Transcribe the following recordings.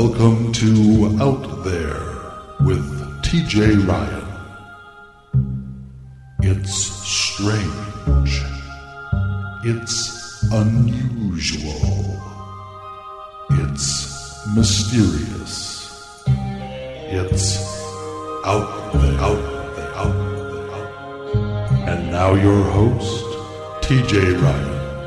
Welcome to Out There with TJ Ryan. It's strange. It's unusual. It's mysterious. It's out there, out there, out there, out there. And now your host, TJ Ryan.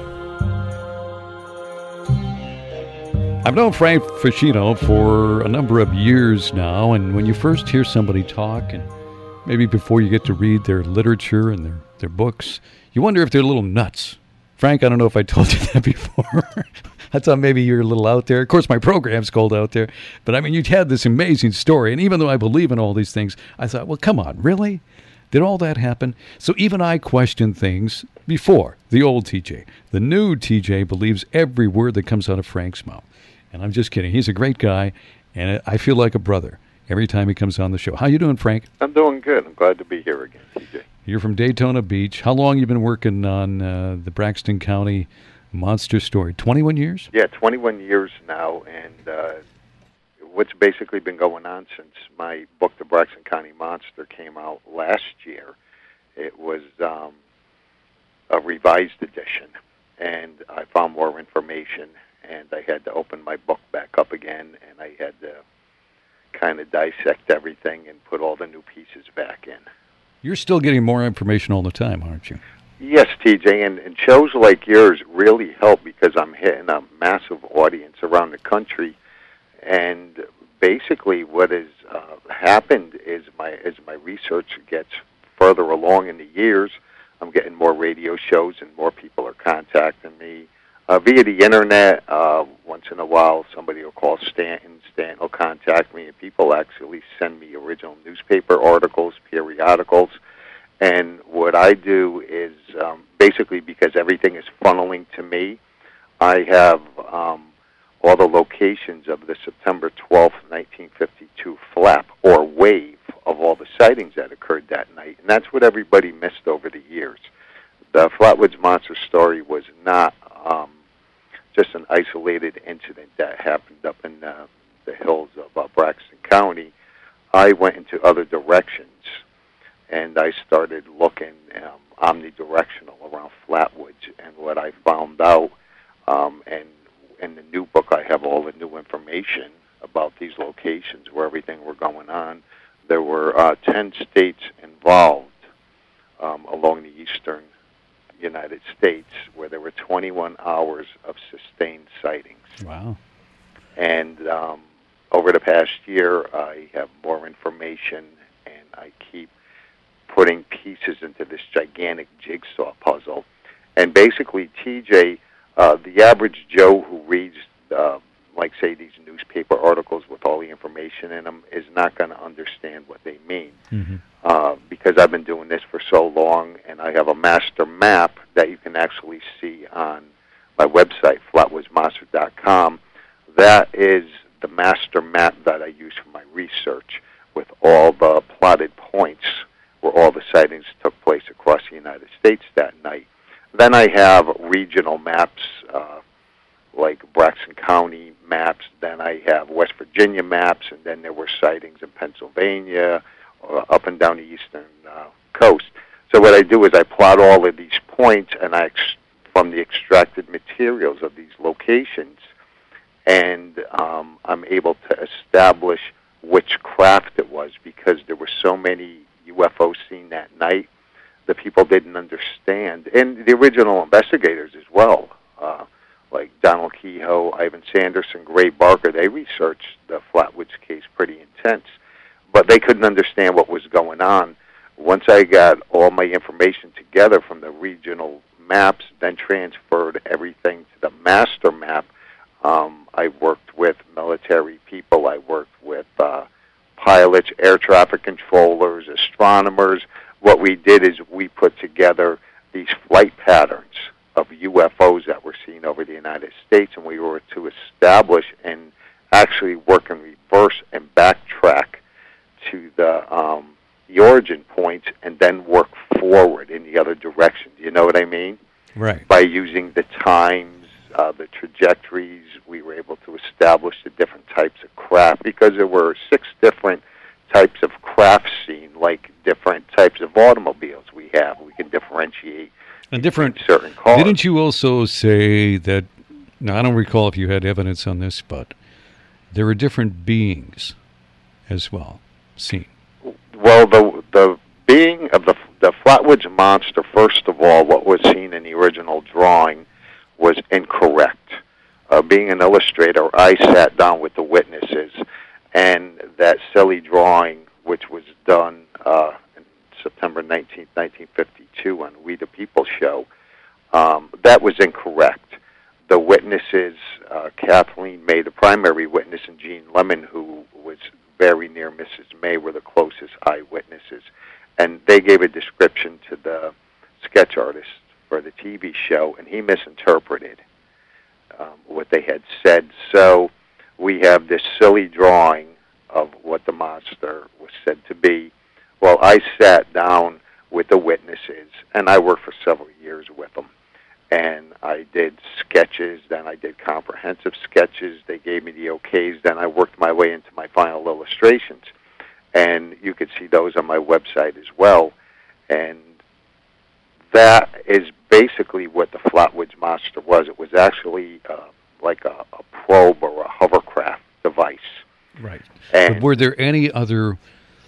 I've known Frank Ficino for a number of years now, and when you first hear somebody talk, and maybe before you get to read their literature and their books, you wonder if they're a little nuts. Frank, I don't know if I told you that before. I thought maybe you're a little out there. Of course, my program's called Out There, but I mean, you had this amazing story, and even though I believe in all these things, I thought, well, come on, really? Did all that happen? So even I questioned things before the old TJ. The new TJ believes every word that comes out of Frank's mouth. And I'm just kidding. He's a great guy, and I feel like a brother every time he comes on the show. How you doing, Frank? I'm doing good. I'm glad to be here again, TJ. You're from Daytona Beach. How long you been working on the Braxton County Monster Story? 21 years? Yeah, 21 years now, and what's basically been going on since my book, The Braxton County Monster, came out last year. It was a revised edition, and I found more information, and I had to open my book back up again, and I had to kind of dissect everything and put all the new pieces back in. You're still getting more information all the time, aren't you? Yes, TJ, and shows like yours really help because I'm hitting a massive audience around the country, and basically what has happened is as my research gets further along in the years, I'm getting more radio shows and more people are contacting me via the internet. Once in a while, somebody will call Stanton. Stanton will contact me, and people actually send me original newspaper articles, periodicals. And what I do is basically because everything is funneling to me, I have all the locations of the September 12th, 1952 flap or wave of all the sightings that occurred that night. And that's what everybody missed over the years. The Flatwoods Monster Story was not just an isolated incident that happened up in the hills of Braxton County. I went into other directions, and I started looking omnidirectional around Flatwoods. And what I found out, and in the new book I have all the new information about these locations where everything were going on. There were 10 states involved along the eastern United States where there were 21 hours of sustained sightings. Wow. And over the past year, I have more information, and I keep putting pieces into this gigantic jigsaw puzzle. And basically, TJ, the average Joe who reads, like, say, these newspaper articles with all the information in them is not going to understand what they mean. Mm-hmm. Because I've been doing this for so long, and I have a master map that you can actually see on my website, flatwoodsmonster.com. That is the master map that I use for my research with all the plotted points where all the sightings took place across the United States that night. Then I have regional maps, like Braxton County maps. Then I have West Virginia maps, and then there were sightings in Pennsylvania, up and down the eastern coast. So what I do is I plot all of these points, and from the extracted materials of these locations, and I'm able to establish which craft it was because there were so many UFOs seen that night. The people didn't understand, and the original investigators as well, like Donald Kehoe, Ivan Sanderson, Gray Barker, they researched the Flatwoods case pretty intense, but they couldn't understand what was going on. Once I got all my information together from the regional maps, then transferred everything to the master map, I worked with military people, I worked with pilots, air traffic controllers, astronomers. What we did is we put together these flight patterns of UFOs that were seen over the United States, and we were to establish and actually work in reverse and backtrack to the origin points and then work forward in the other direction. Do you know what I mean? Right. By using the times, the trajectories. We were able to establish the different types of craft because there were 6 different types of craft scene, like different types of automobiles we have. We can differentiate and different certain cars. Didn't you also say that, now I don't recall if you had evidence on this, but there were different beings as well seen? Well, the being of the Flatwoods Monster, first of all, what was seen in the original drawing was incorrect. Being an illustrator, I sat down with the witnesses, and that silly drawing, which was done in September 19th, 1952 on We the People show, that was incorrect. The witnesses, Kathleen May, the primary witness, and Jean Lemon, who was very near Mrs. May, were the closest eyewitnesses. And they gave a description to the sketch artist for the TV show, and he misinterpreted what they had said. So we have this silly drawing of what the monster was said to be. Well, I sat down with the witnesses, and I worked for several years with them. And I did sketches, then I did comprehensive sketches. They gave me the okays. Then I worked my way into my final illustrations. And you could see those on my website as well. And that is basically what the Flatwoods Monster was. It was actually like a probe or a hovercraft device. Right. But were there any other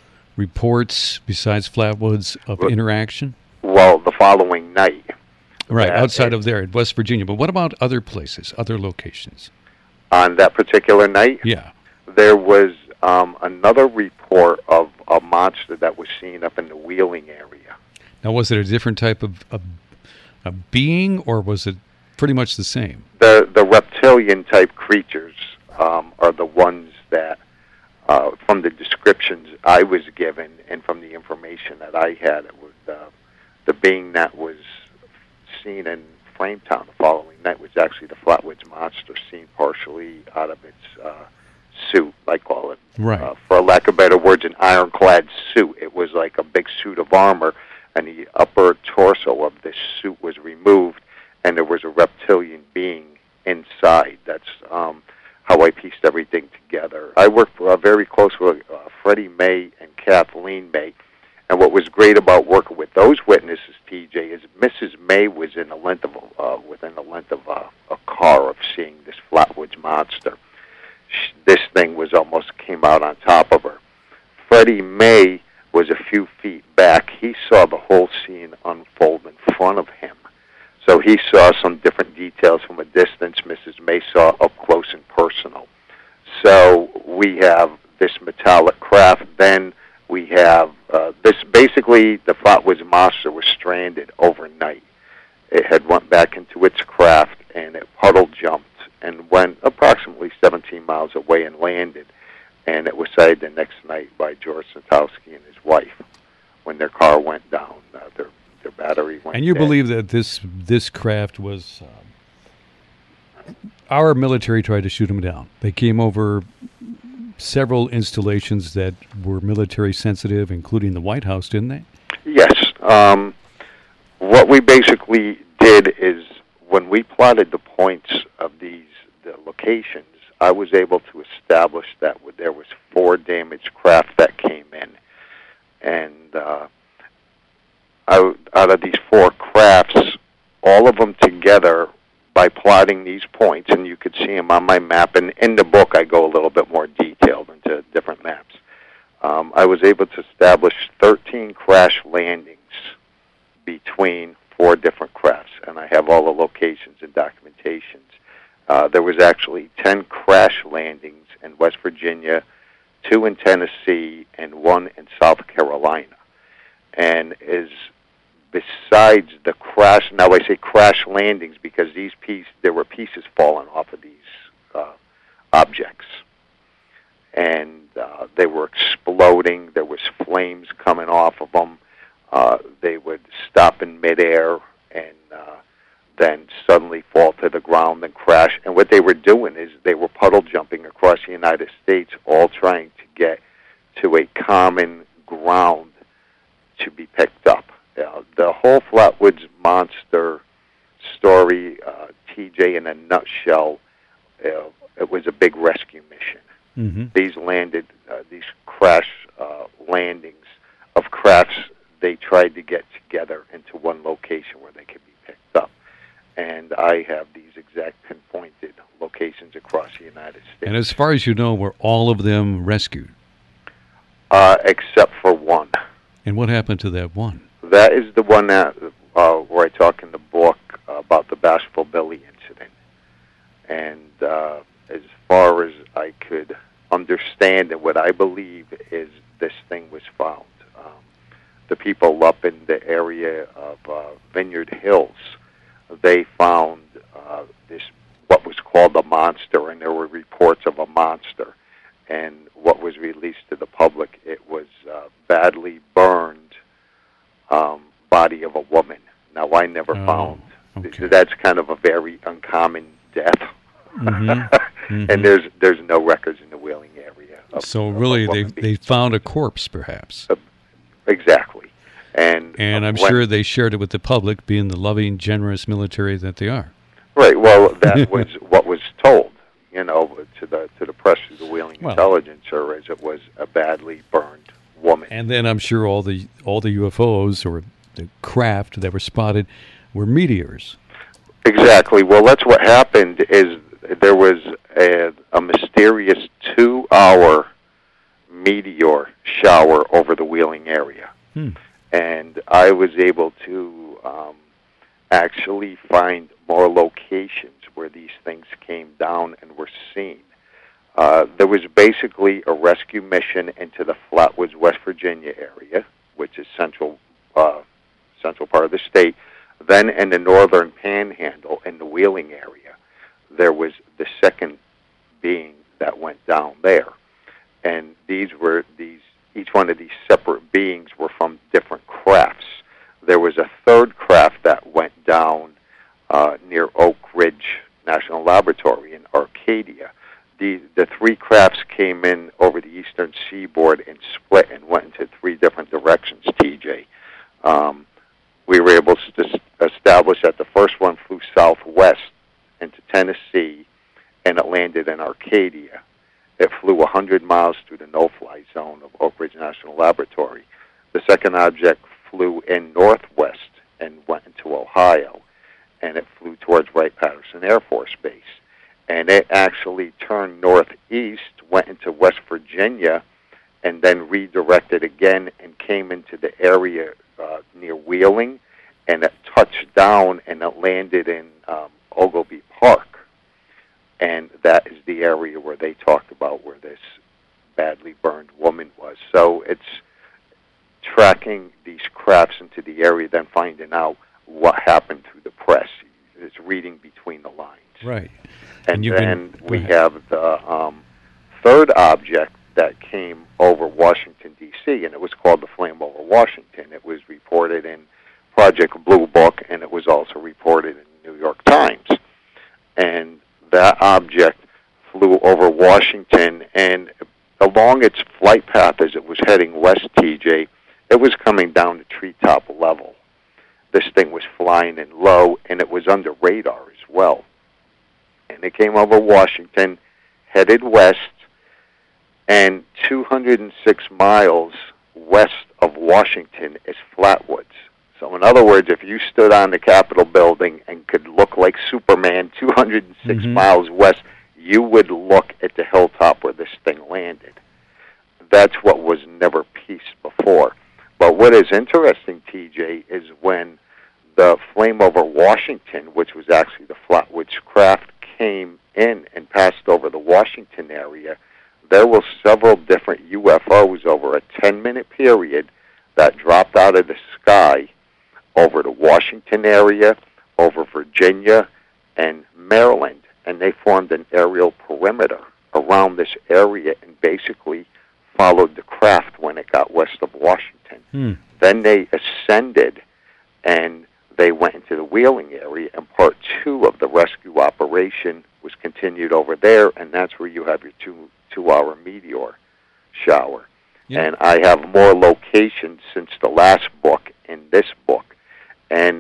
reports besides Flatwoods of interaction? Well, the following night. Right, outside of there in West Virginia. But what about other places, other locations? On that particular night? Yeah. There was another report of a monster that was seen up in the Wheeling area. Now, was it a different type of a being, or was it pretty much the same? The reptilian-type creatures are the ones that, from the descriptions I was given and from the information that I had, it was the being that was seen in Flametown the following night was actually the Flatwoods Monster, seen partially out of its suit, I call it. Right. For lack of better words, an ironclad suit. It was like a big suit of armor, and the upper torso of this suit was removed, and there was a reptilian being inside. That's how I pieced everything together. I worked very close with Freddie May and Kathleen May, and what was great about working with those witnesses, TJ, is Mrs. May was in within a length of a car of seeing this Flatwoods Monster. This thing was almost came out on top of her. Freddie May was a few feet back. He saw the whole scene unfold in front of him. So he saw some different details from a distance. Mrs. May saw up close and personal. So we have this metallic craft. Then we have this. Basically, the Flatwoods Monster was stranded overnight. It had went back into its craft, and it puddle jumped and went approximately 17 miles away and landed. And it was sighted the next night by George Santowski and his wife when their car went down. Their battery went. And you dead. believe that this craft was our military tried to shoot them down. They came over several installations that were military sensitive, including the White House, didn't they? Yes. What we basically did is when we plotted the points of the locations, I was able to establish that there was 4 damaged craft that came in. And out of these 4 crafts, all of them together, by plotting these points, and you could see them on my map, and in the book I go a little bit more detailed into different maps. I was able to establish 13 crash landings between 4 different crafts, and I have all the locations and documentations. There was actually 10 crash landings in West Virginia, 2 in Tennessee, and 1 in South Carolina. And besides the crash, now I say crash landings because there were pieces falling off of these objects. And they were exploding. There was flames coming off of them. They would stop in midair and then suddenly fall to the ground and crash. And what they were doing is they were puddle jumping across the United States, all trying to get to a common ground to be picked up. The whole Flatwoods Monster story, TJ, in a nutshell, it was a big rescue mission. Mm-hmm. These crash landings of crafts, they tried to get together into one location where they could be picked up. And I have these exact pinpointed locations across the United States. And as far as you know, were all of them rescued? Except for one. And what happened to that one? That is the one that where I talk in the book about the Bashful Billy incident. And as far as I could understand and what I believe is this thing was found. The people up in the area of Vineyard Hills, they found this, what was called a monster, and there were reports of a monster. And what was released to the public, it was badly burned body of a woman. Now, I never found. Okay. That's kind of a very uncommon death. Mm-hmm. Mm-hmm. And there's no records in the Wheeling area. So really, they found a corpse, perhaps. Exactly. And I'm sure they shared it with the public, being the loving, generous military that they are. Right. Well, that was what was told, to the press through the Wheeling Intelligence Service. It was a badly burned woman. And then I'm sure all the UFOs or the craft that were spotted were meteors. Exactly. Well, that's what happened. Is there was a mysterious 2-hour meteor shower over the Wheeling area. And I was able to actually find more locations where these things came down and were seen. There was basically a rescue mission into the Flatwoods, West Virginia area, which is central part of the state. Then in the northern panhandle, in the Wheeling area, there was the second being that went down there. And each one of these separate beings were from different crafts. There was a third craft that went down near Oak Ridge National Laboratory in Arcadia. The three crafts came in over the eastern seaboard and split and went into three different directions, TJ. We were able to establish that the first one flew southwest into Tennessee, and it landed in Arcadia. It flew 100 miles through the no-fly zone of Oak Ridge National Laboratory. The second object flew in northwest and went into Ohio, and it flew towards Wright-Patterson Air Force Base. And it actually turned northeast, went into West Virginia, and then redirected again and came into the area near Wheeling, and it touched down and it landed in Oglebay Park. And that is the area where they talked about where this badly burned woman was. So it's tracking these crafts into the area, then finding out what happened through the press. It's reading between the lines. Right. And then we have the third object that came over Washington, D.C., and it was called the Flame over Washington. It was reported in Project Blue Book, and it was also reported in the New York Times. And that object flew over Washington, and along its flight path as it was heading west, TJ, it was coming down to treetop level. This thing was flying in low, and it was under radar as well. And it came over Washington, headed west, and 206 miles west of Washington is Flatwoods. So in other words, if you stood on the Capitol building and could look like Superman 206 miles west, you would look at the hilltop where this thing landed. That's what was never pieced before. But what is interesting, TJ, is when the Flame over Washington, which was actually the Flatwoods craft, came in and passed over the Washington area, there were several different UFOs over a 10-minute period that dropped out of the sky over the Washington area, over Virginia, and Maryland. And they formed an aerial perimeter around this area and basically followed the craft when it got west of Washington. Then they ascended and they went into the Wheeling area, and part 2 of the rescue operation was continued over there, and that's where you have your two-hour meteor shower. Yeah. And I have more locations since the last book in this book. And up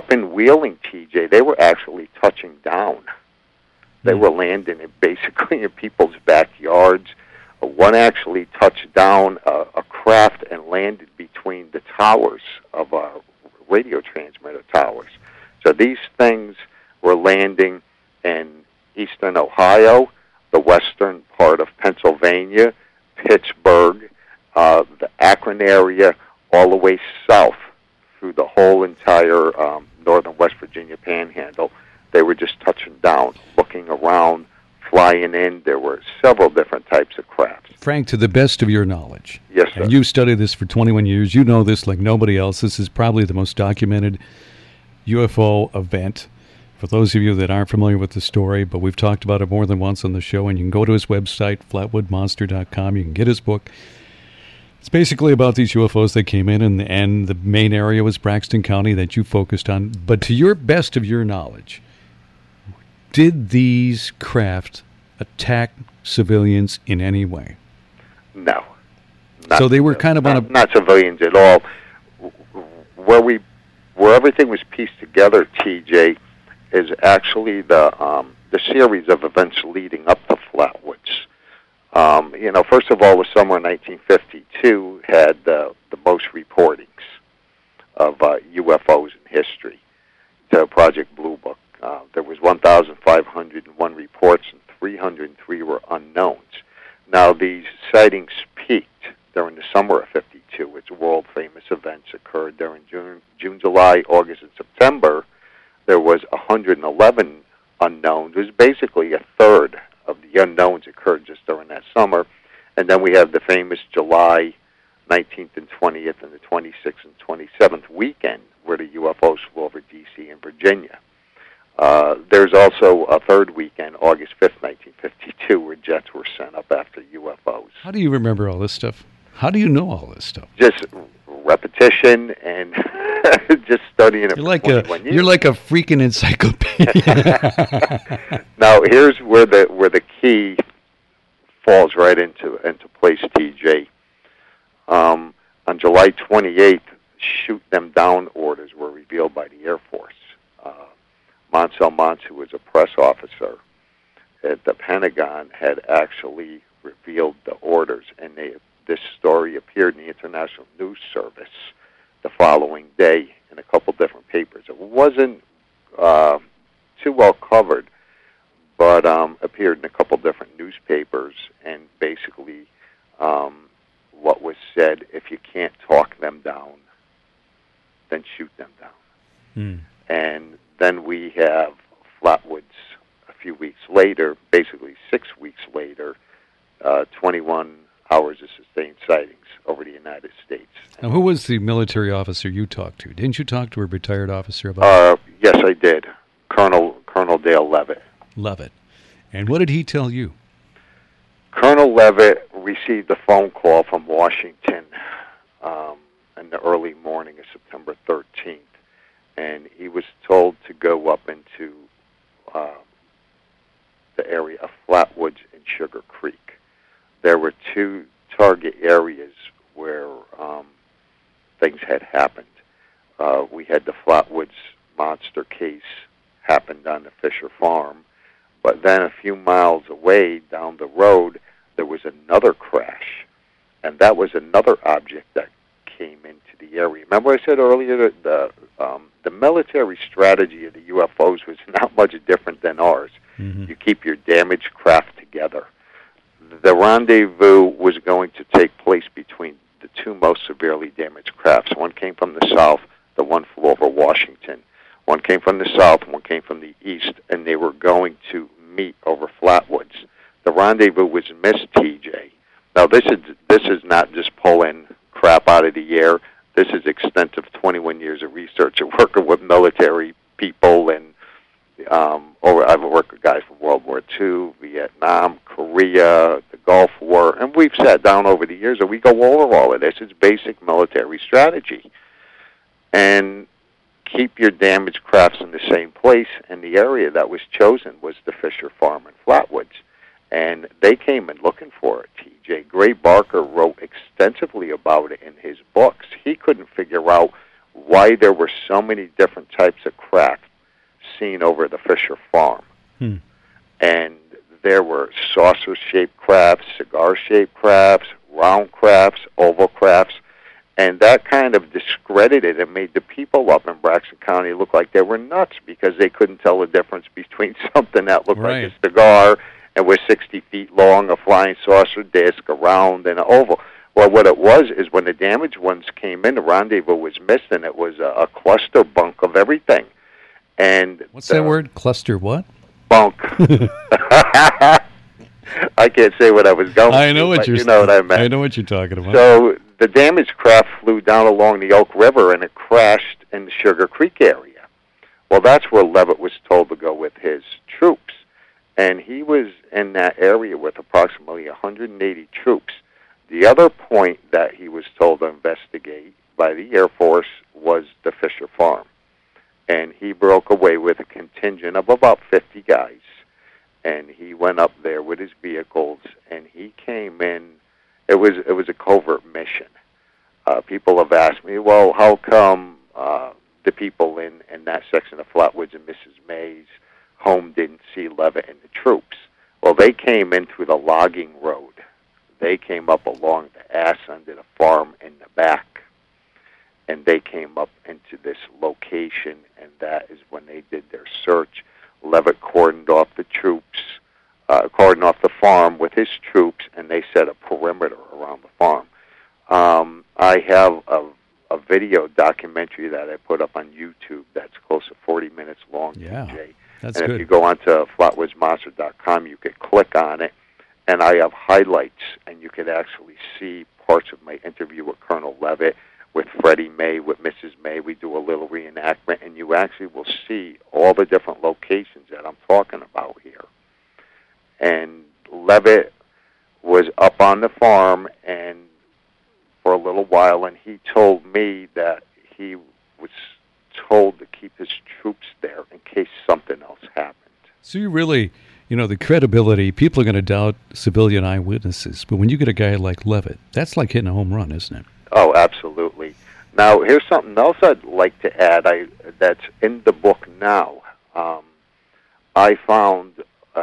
up in Wheeling, TJ, they were actually touching down. They were landing basically in people's backyards. One actually touched down a craft and landed between the towers of radio transmitter towers. So these things were landing in eastern Ohio, the western part of Pennsylvania, Pittsburgh, the Akron area, all the way south through the whole entire northern West Virginia panhandle. They were just touching down, looking around, flying in. There were several different types of crafts. Frank, to the best of your knowledge, yes, sir. And you've studied this for 21 years, you know this like nobody else. This is probably the most documented UFO event. For those of you that aren't familiar with the story, but we've talked about it more than once on the show, and you can go to his website, flatwoodmonster.com. You can get his book. It's basically about these UFOs that came in, and the main area was Braxton County that you focused on. But to your best of your knowledge, did these craft attack civilians in any way? No. So they were kind of not civilians at all. Where everything was pieced together, TJ, is actually the series of events leading up to Flatwoods. First of all, the summer of 1952 had the most reportings of UFOs in history to Project Blue Book. There was 1,501 reports, and 303 were unknowns. Now, these sightings peaked during the summer of 52. Its world-famous events occurred during June, July, August, and September. There was 111 unknowns. It was basically a third of the unknowns occurred just during that summer. And then we have the famous July 19th and 20th and the 26th and 27th weekend where the UFOs flew over D.C. and Virginia. There's also a third weekend, August 5th, 1952, where jets were sent up after UFOs. How do you remember all this stuff? How do you know all this stuff? Just repetition and just studying it for 21 years. You're like a freaking encyclopedia. Now, here's where the key falls right into place, TJ. On July 28th, shoot them down orders were revealed by the Air Force. Monsell Mons, who was a press officer at the Pentagon, had actually revealed the orders, and this story appeared in the International News Service the following day in a couple different papers. It wasn't too well covered, but appeared in a couple different newspapers, and basically what was said, if you can't talk them down, then shoot them down. And then we have Flatwoods a few weeks later, basically 6 weeks later, 21 hours of sustained sightings over the United States. Now, who was the military officer you talked to? Didn't you talk to a retired officer about it? Yes, I did. Colonel Dale Levitt. Levitt. And what did he tell you? Colonel Levitt received a phone call from Washington in the early morning of September 13th, and he was told to go up into the area of Flatwoods and Sugar Creek. There were two target areas where things had happened. We had the Flatwoods monster case happened on the Fisher Farm, but then a few miles away down the road, there was another crash, and that was another object that came into the area. Remember I said earlier that the military strategy of the UFOs was not much different than ours. Mm-hmm. You keep your damaged craft together. The rendezvous was going to take place between the two most severely damaged crafts. One came from the south, the one flew over Washington. One came from the south, one came from the east, and they were going to meet over Flatwoods. The rendezvous was missed, TJ. Now, this is not just pulling crap out of the air. This is extensive 21 years of research and working with military people, and I've worked with guys from World War II, Vietnam, Korea, the Gulf War, and we've sat down over the years and we go over all of this. It's basic military strategy. And keep your damaged crafts in the same place, and the area that was chosen was the Fisher Farm in Flatwoods. And they came in looking for it, TJ. Gray Barker wrote extensively about it in his books. He couldn't figure out why there were so many different types of craft seen over the Fisher farm. And there were saucer-shaped crafts, cigar-shaped crafts, round crafts, oval crafts, and that kind of discredited and made the people up in Braxton County look like they were nuts because they couldn't tell the difference between something that looked like a cigar and was 60 feet long, a flying saucer disc, a round, and an oval. Well, what it was is when the damaged ones came in, the rendezvous was missing. It was a cluster bunk of everything. And what's that word? Cluster what? Bunk. I can't say what I was going I know to, what you're you know what I meant. I know what you're talking about. So the damaged craft flew down along the Elk River, and it crashed in the Sugar Creek area. Well, that's where Levitt was told to go with his troops. And he was in that area with approximately 180 troops. The other point that he was told to investigate by the Air Force was the Fisher farm. And he broke away with a contingent of about 50 guys. And he went up there with his vehicles, and he came in. It was a covert mission. People have asked me, well, how come the people in that section of Flatwoods and Mrs. May's home didn't see Levitt and the troops? Well, they came in through the logging road. They came up along the ass end of the farm in the back, and they came up into this location, and that is when they did their search. Levitt cordoned off the troops, cordoned off the farm with his troops, and they set a perimeter around the farm. I have a video documentary that I put up on YouTube that's close to 40 minutes long. Yeah, TJ. that's and good. If you go onto flatwoodsmonster.com, you could click on it, and I have highlights, and you could actually see parts of my interview with Colonel Levitt, with Freddie May, with Mrs. May. We do a little reenactment, and you actually will see all the different locations that I'm talking about here. And Levitt was up on the farm and for a little while, and he told me that he was told to keep his troops there in case something else happened. So you really, the credibility, people are going to doubt civilian eyewitnesses, but when you get a guy like Levitt, that's like hitting a home run, isn't it? Oh, absolutely. Now, here's something else I'd like to add that's in the book now. I found,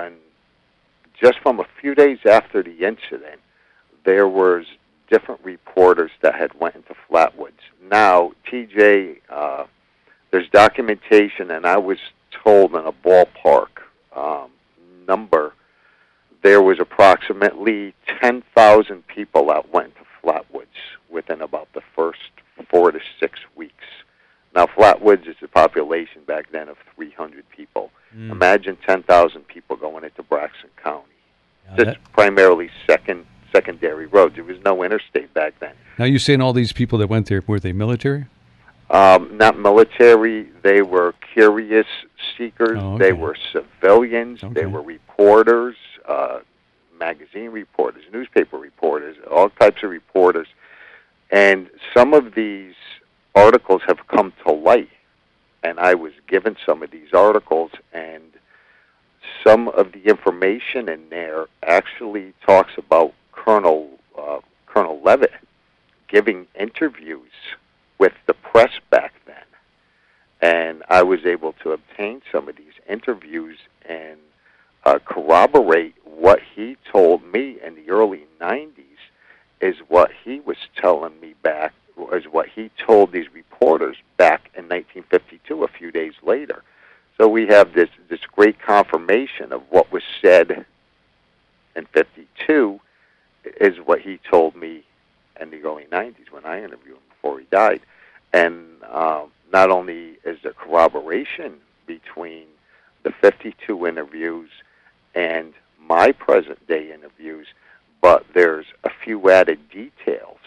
just from a few days after the incident, there was different reporters that had went into Flatwoods. Now, TJ, there's documentation, and I was told in a ballpark number, there was approximately 10,000 people that went to Flatwoods within about the first 4 to 6 weeks. Now, Flatwoods is a population back then of 300 people. Imagine 10,000 people going into Braxton County. Just primarily secondary roads. There was no interstate back then. Now, you're saying all these people that went there, were they military? Not military. They were curious seekers. Oh, okay. They were civilians. Okay. They were reporters, magazine reporters, newspaper reporters, all types of reporters. And some of these articles have come to light, and I was given some of these articles, and some of the information in there actually talks about Colonel Levitt giving interviews with the press back then. And I was able to obtain some of these interviews and corroborate what he told me in the early 90s is what he was telling me back, is what he told these reporters back in 1952, a few days later. So we have this great confirmation of what was said in 52 is what he told me in the early 90s when I interviewed him before he died. And not only is there corroboration between the 52 interviews and my present-day interviews, but there's a few added details.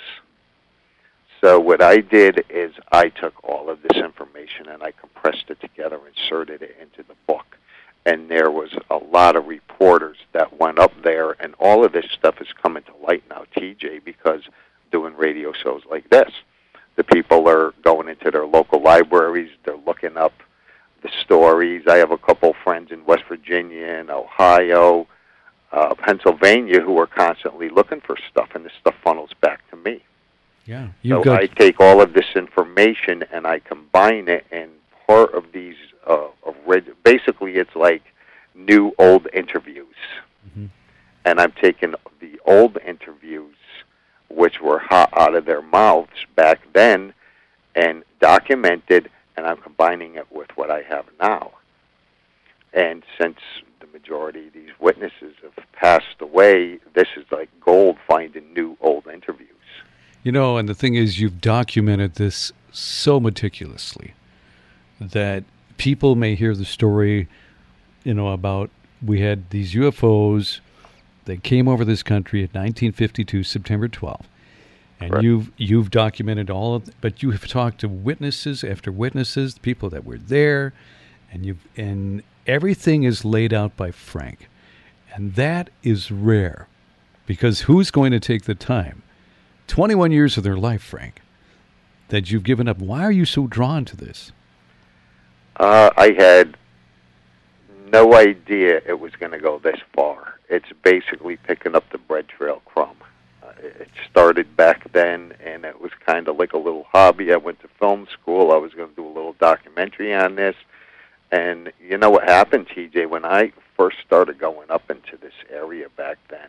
So what I did is I took all of this information and I compressed it together, inserted it into the book. And there was a lot of reporters that went up there, and all of this stuff is coming to light now, TJ, because doing radio shows like this. The people are going into their local libraries, they're looking up the stories. I have a couple friends in West Virginia and Ohio, Pennsylvania, who are constantly looking for stuff, and this stuff funnels back to me. Yeah. So I take all of this information and I combine it, and part of these, basically it's like new old interviews. Mm-hmm. And I'm taking the old interviews, which were hot out of their mouths back then, and documented, and I'm combining it with what I have now. And since the majority of these witnesses have passed away, this is like gold, finding new old interviews. You know, and the thing is, you've documented this so meticulously that people may hear the story, about we had these UFOs that came over this country in 1952, September 12th. And Correct. you've documented all of, but you have talked to witnesses after witnesses, people that were there, and everything is laid out by Frank. And that is rare, because who's going to take the time? 21 years of their life, Frank, that you've given up. Why are you so drawn to this? I had no idea it was going to go this far. It's basically picking up the bread trail crumb. It started back then, and it was kind of like a little hobby. I went to film school. I was going to do a little documentary on this. And you know what happened, TJ? When I first started going up into this area back then,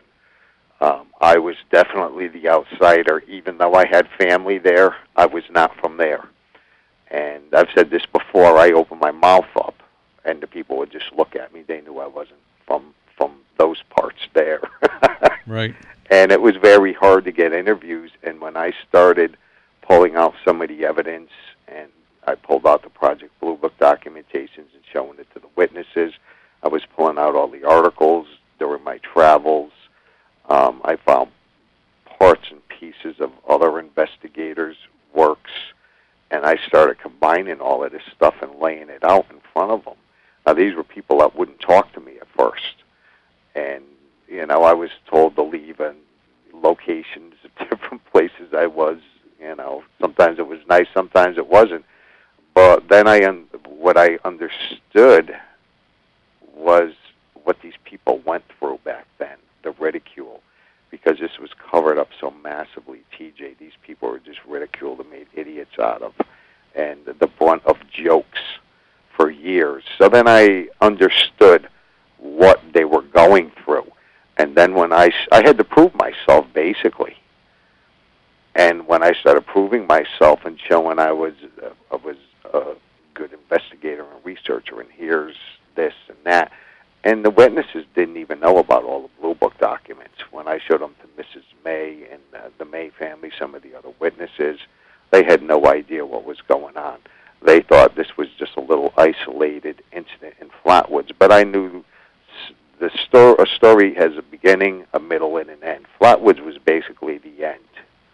I was definitely the outsider. Even though I had family there, I was not from there. And I've said this before, I opened my mouth up, and the people would just look at me. They knew I wasn't from those parts there. Right. And it was very hard to get interviews. And when I started pulling out some of the evidence, and I pulled out the Project Blue Book documentations and showing it to the witnesses, I was pulling out all the articles during my travels. I found parts and pieces of other investigators' works, and I started combining all of this stuff and laying it out in front of them. Now, these were people that wouldn't talk to me at first. And, I was told to leave in locations of different places I was. Sometimes it was nice, sometimes it wasn't. But then what I understood was what these people went through back then, the ridicule, because this was covered up so massively, TJ. These people were just ridiculed and made idiots out of, and the brunt of jokes for years. So then I understood what they were going through. And then when I had to prove myself, basically. And when I started proving myself and showing I was a good investigator and researcher, and here's this and that, and the witnesses didn't even know about all the Blue Book documents. When I showed them to Mrs. May and the May family, some of the other witnesses, they had no idea what was going on. They thought this was just a little isolated incident in Flatwoods. But I knew a story has a beginning, a middle, and an end. Flatwoods was basically the end.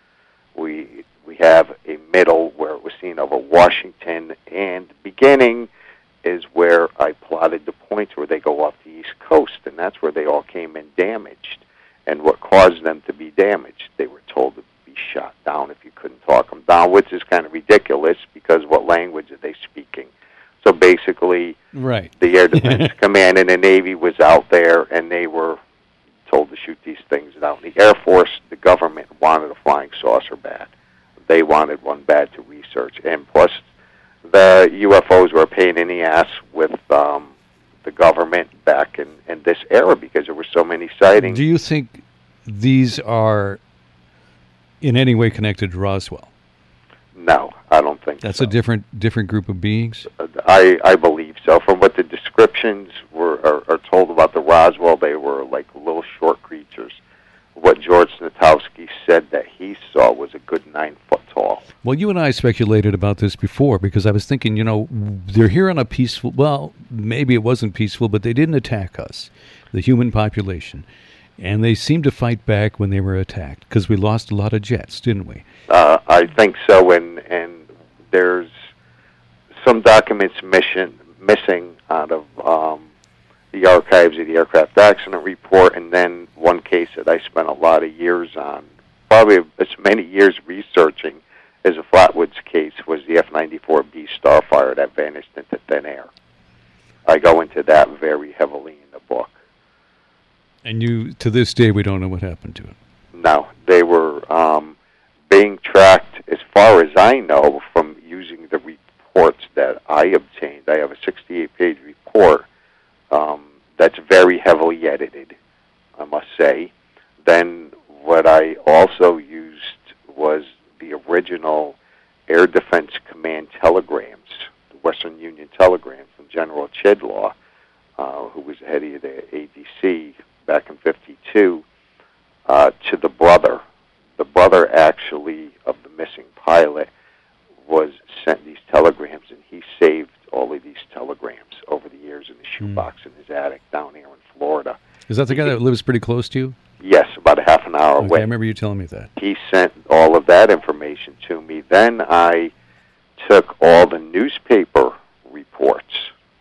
We have a middle where it was seen over Washington, and beginning is where I plotted the points where they go off the East Coast, and that's where they all came in damaged. And what caused them to be damaged? They were told to be shot down if you couldn't talk them down, which is kind of ridiculous because what language are they speaking? So basically, right. The Air Defense Command and the Navy was out there, and they were told to shoot these things down. The Air Force, the government, wanted a flying saucer bad. They wanted one bad to research. And plus, the UFOs were a pain in the ass with the government back in this era because there were so many sightings. Do you think these are in any way connected to Roswell? No, I don't think That's so. a different group of beings? I believe so. From what the descriptions are told about the Roswell, they were like little short creatures. What George Snitowski said that he saw was a good 9 foot tall. Well, you and I speculated about this before because I was thinking, they're here on a peaceful, well, maybe it wasn't peaceful, but they didn't attack us, the human population. And they seemed to fight back when they were attacked because we lost a lot of jets, didn't we? I think so, and there's some documents missing out of the archives of the aircraft accident report, and then one case that I spent a lot of years on, probably as many years researching, as a Flatwoods case, was the F-94B Starfire that vanished into thin air. I go into that very heavily in the book. And to this day, we don't know what happened to it. No, they were being tracked, as far as I know, from using the reports that I obtained. I have a 68-page report that's very heavily edited, I must say. Then what I also used was the original Air Defense Command telegrams, the Western Union telegrams from General Chidlaw, who was the head of the ADC back in 52, to the brother. The brother, actually, of the missing pilot was sent these telegrams, and he saved all of these telegrams over the years in the shoebox in his attic down here in Florida. Is that the guy that lives pretty close to you? Yes, about a half an hour away. I remember you telling me that. He sent all of that information to me. Then I took all the newspaper reports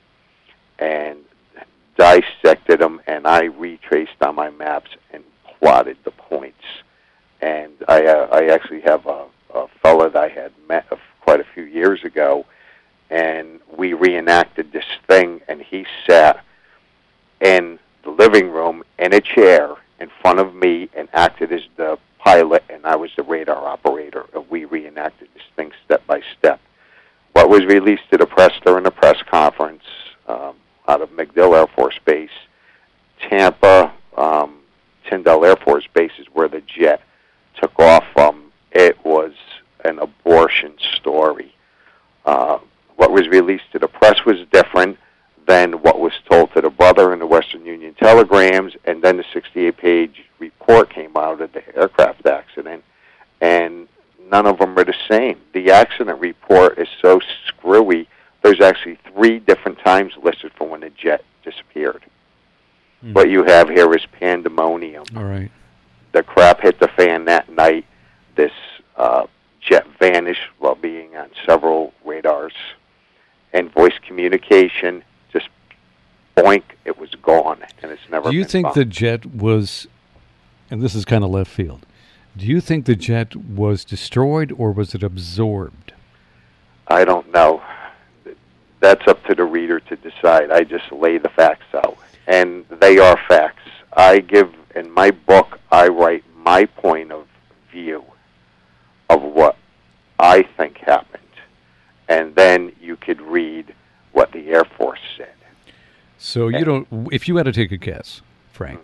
and dissected them, and I retraced on my maps and plotted the points. And I actually have a fellow that I had met quite a few years ago, and we reenacted this thing, and he sat in the living room in a chair in front of me and acted as the pilot, and I was the radar operator, and we reenacted this thing step by step. What was released to the press during the press conference out of MacDill Air Force Base, Tampa, Tyndall Air Force Base is where the jet took off from. It was an abortion story. What was released to the press was different than what was told to the brother in the Western Union telegrams, and then the 68-page report came out of the aircraft accident, and none of them are the same. The accident report is so screwy, there's actually 3 different times listed for when the jet disappeared. What you have here is pandemonium. All right. The crap hit the fan that night. This jet vanished while being on several radars. And voice communication, just boink, it was gone, and it's never been Do you think found. the jet was, and this is kind of left field, do you think the jet was destroyed or was it absorbed? I don't know. That's up to the reader to decide. I just lay the facts out, and they are facts. In my book, I write my point of view of what I think happened, and then you could read what the Air Force said. So you don't, if you had to take a guess, Frank,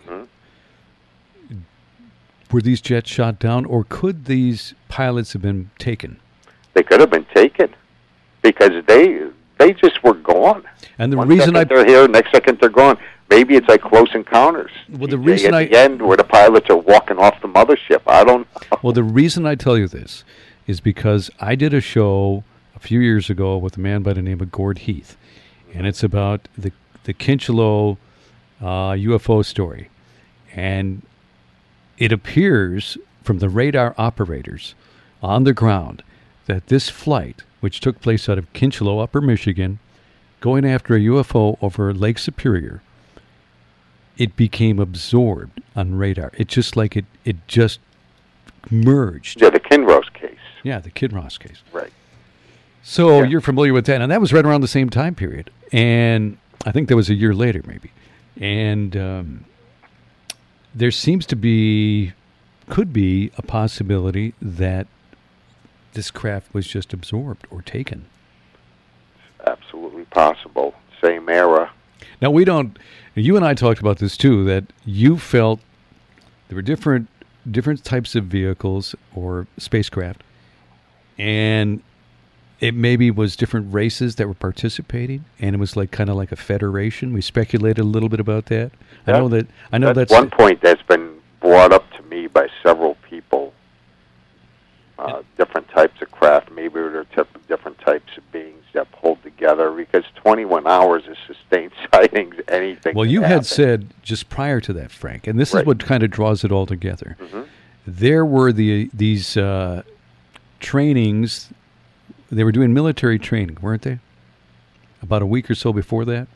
were these jets shot down, or could these pilots have been taken? They could have been taken because they just were gone. And the One reason second they're here, next second they're gone. Maybe it's like Close Encounters. Well, the TJ, reason at the end where the pilots are walking off the mothership. I don't know. Well, the reason I tell you this is because I did a show a few years ago with a man by the name of Gord Heath, and it's about the Kincheloe UFO story. And it appears from the radar operators on the ground that this flight, which took place out of Kincheloe, Upper Michigan, going after a UFO over Lake Superior, it became absorbed on radar. It just like it just merged. Yeah, the Kinross case. Yeah, the Kinross case. Right. So Yeah. you're familiar with that, and that was right around the same time period. And I think that was a year later, maybe. And there seems to be, could be a possibility that this craft was just absorbed or taken. Absolutely possible. Same era. Now, we don't, you and I talked about this too, that you felt there were different types of vehicles or spacecraft, and it maybe was different races that were participating, and it was like kind of like a federation. We speculated a little bit about that. Yeah. I know that's one point that's been brought up to me by several people. Different types of craft, maybe they're different types of beings that pulled together, because 21 hours of sustained sightings, anything. Well, can you happen. had said just prior to that, Frank, and this Right. is what kind of draws it all together. Mm-hmm. There were these trainings. They were doing military training, weren't they? About a week or so before that?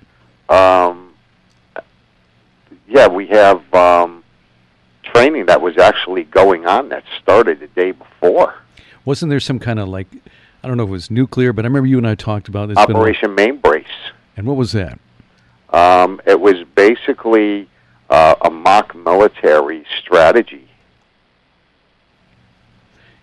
Yeah, we have training that was actually going on that started the day before. Wasn't there some kind of like, I don't know if it was nuclear, but I remember you and I talked about this. Operation Mainbrace. And what was that? It was basically a mock military strategy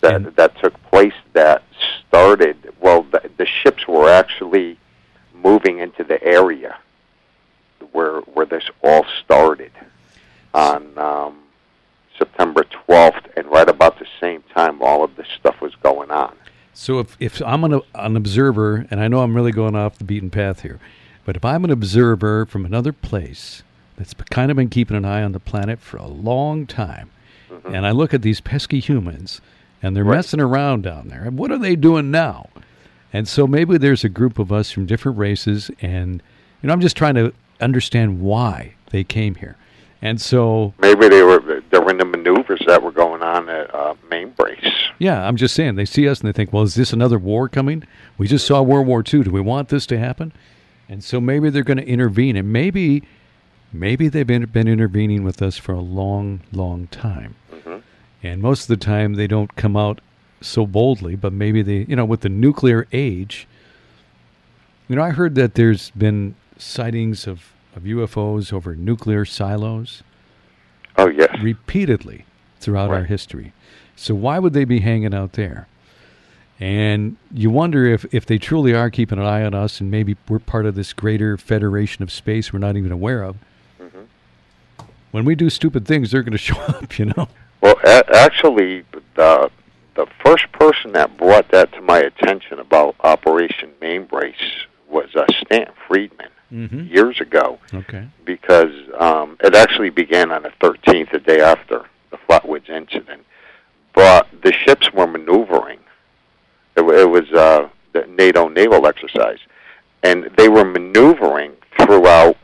that took place that started. Well, the ships were actually moving into the area where this all started on September 12th, and right about the same time, all of this stuff was going on. So if I'm an observer, and I know I'm really going off the beaten path here, but if I'm an observer from another place that's kind of been keeping an eye on the planet for a long time, and I look at these pesky humans, and they're messing around down there, and what are they doing now? And so maybe there's a group of us from different races, and I'm just trying to understand why they came here. And so maybe they were in the maneuvers that were going on at Main Brace. Yeah, I'm just saying, they see us and they think, well, is this another war coming? We just saw World War II. Do we want this to happen? And so maybe they're going to intervene. And maybe they've been intervening with us for a long, long time. And most of the time they don't come out so boldly, but maybe they, with the nuclear age, I heard that there's been sightings of UFOs over nuclear silos. Oh, yes. Repeatedly throughout our history. So why would they be hanging out there? And you wonder if they truly are keeping an eye on us, and maybe we're part of this greater federation of space we're not even aware of. When we do stupid things, they're going to show up, Well, actually, the first person that brought that to my attention about Operation Main Brace was Stanton Friedman years ago. Okay. Because it actually began on the 13th, the day after the Flatwoods incident. But the ships were maneuvering. It was the NATO naval exercise. And they were maneuvering throughout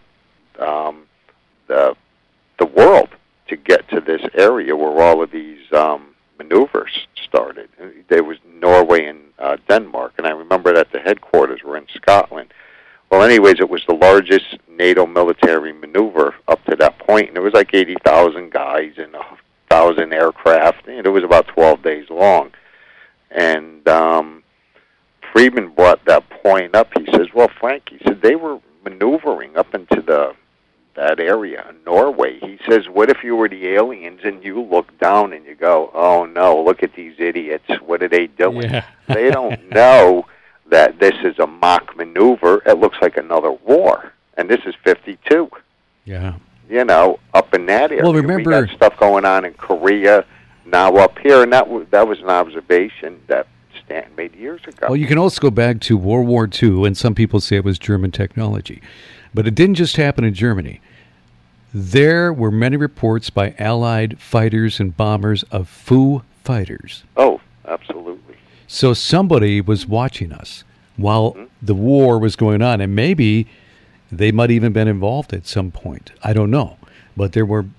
the world to get to this area where all of these maneuvers started. There was Norway and Denmark, and I remember that the headquarters were in Scotland. Well, anyways, it was the largest NATO military maneuver up to that point, and it was like 80,000 guys and 1,000 aircraft, and it was about 12 days long. And Friedman brought that point up. He says, well, Frank, he said, they were maneuvering up into that area in Norway. He says, what if you were the aliens and you look down and you go, oh, no, look at these idiots. What are they doing? Yeah. They don't know that this is a mock maneuver. It looks like another war. And this is 52. Yeah. Up in that area. Well, remember, we got stuff going on in Korea, now up here, and that was an observation that Stanton made years ago. Well, you can also go back to World War II, and some people say it was German technology. But it didn't just happen in Germany. There were many reports by Allied fighters and bombers of Foo fighters. Oh, absolutely. So somebody was watching us while the war was going on, and maybe they might even been involved at some point. I don't know. But there were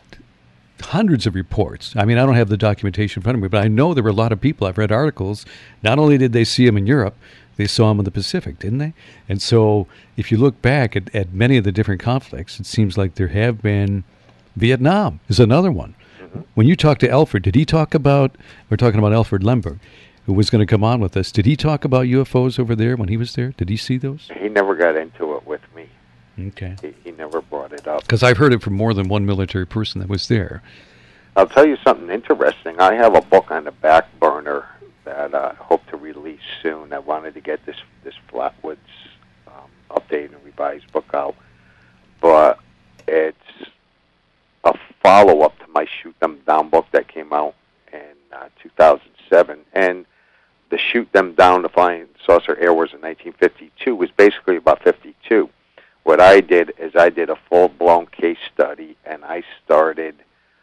hundreds of reports. I mean, I don't have the documentation in front of me, but I know there were a lot of people. I've read articles. Not only did they see them in Europe, they saw them in the Pacific, didn't they? And so if you look back at many of the different conflicts, it seems like there have been. Vietnam is another one. When you talk to Alfred, did he talk about, we're talking about Alfred Lemberg, who was going to come on with us, did he talk about UFOs over there when he was there? Did he see those? He never got into it with me. Okay. He never brought it up. Because I've heard it from more than one military person that was there. I'll tell you something interesting. I have a book on the back burner that I hope to release soon. I wanted to get this Flatwoods updated and revised book out, but it's a follow-up to my Shoot Them Down book that came out in 2007. And the Shoot Them Down, the Flying Saucer Air Wars in 1952 was basically about 52. What I did is I did a full-blown case study, and I started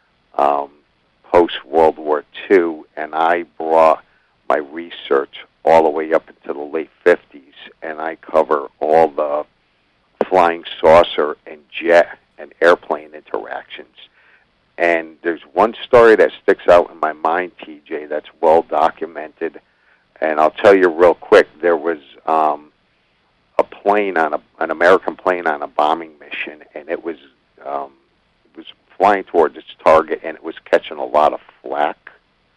post-World War II, and I brought my research all the way up into the late 50s, and I cover all the flying saucer and jet and airplane interactions. And there's one story that sticks out in my mind, TJ, that's well documented, and I'll tell you real quick. There was a plane on an American plane on a bombing mission, and it was flying towards its target, and it was catching a lot of flak,